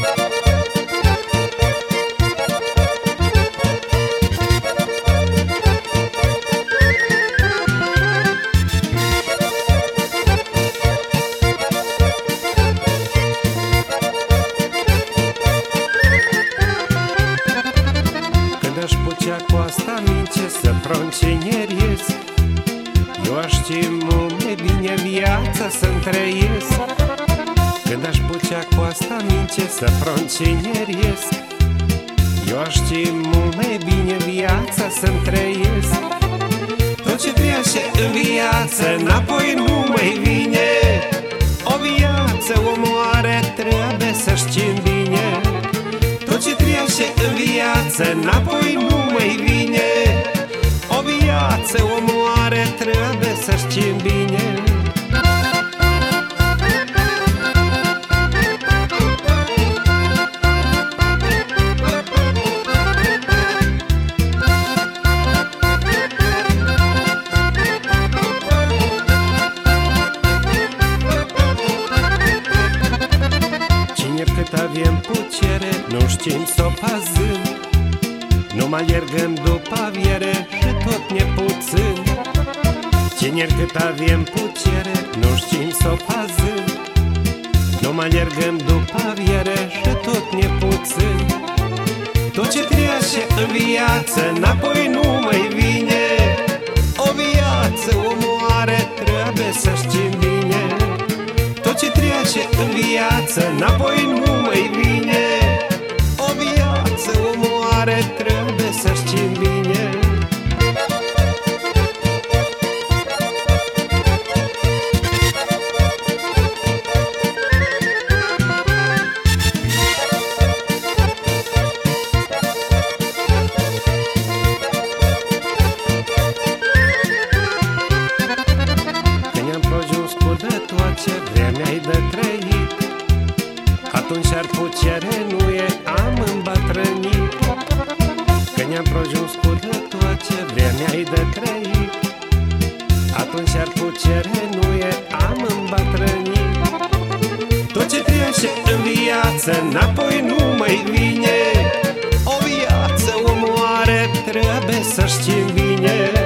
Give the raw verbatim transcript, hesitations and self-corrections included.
Aș putea cu asta mince să proncineriesc, eu aș ști mult mai bine viața să-mi trăiesc. Când aș putea cu asta mince să proncineriesc, eu aș ști mult mai bine viața să-mi trăiesc. Tot ce trece în viață înapoi nu mai vine, o viață omoare, trebuie să știm bine. Tot ce trece în viață înapoi nu mai vine, o viață omoare, trebuie să știm bine. Cine cât avem putere, nu știm să o pazăm, numai alergăm după aviere și tot nepuțin. Cine cât avem putere, nu știm să o pazăm, numai alergăm după aviere și tot nepuțin. Tot ce trece în viață înapoi nu mai vine, o viață omoare, trebuie să știm bine. Tot ce trece în viață înapoi nu mai vine, o viață omoare, trebuie să știm bine. Când am projuns cu de toate, vremea-i de trăit, atunci ar putere nu e, am îmbătrânit. Când am projuns cu de toate, vremea-i de trăit, atunci ar putere nu e, am îmbătrânit. Tot ce trece în viață înapoi nu mai vine, o viață omoare, trebuie să știm bine.